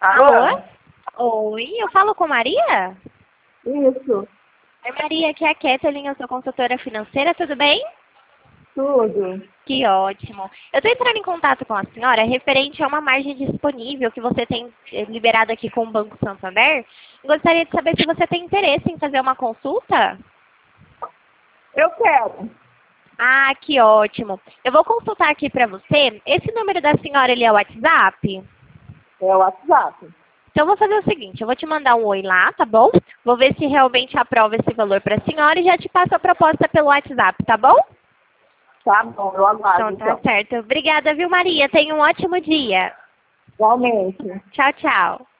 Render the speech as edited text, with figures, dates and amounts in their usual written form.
Alô? Alô? Oi, eu falo com Maria? Isso, Oi, Maria, aqui é a Kathleen, eu sou consultora financeira, tudo bem? tudo. Que ótimo. Eu estou entrando em contato com a senhora referente a uma margem disponível que você tem liberado aqui com o Banco Santander. Gostaria de saber se você tem interesse em fazer uma consulta? Eu quero. Ah, que ótimo. Eu vou consultar aqui para você. Esse número da senhora, ele é o WhatsApp? É o WhatsApp. Então, eu vou fazer o seguinte, eu vou te mandar um oi lá, tá bom? Vou ver se realmente aprova esse valor para a senhora e já te passo a proposta pelo WhatsApp, tá bom? Tá bom, eu aguardo Então, tá então. certo. Obrigada, viu, Maria? Tenha um ótimo dia. Igualmente. Tchau, tchau.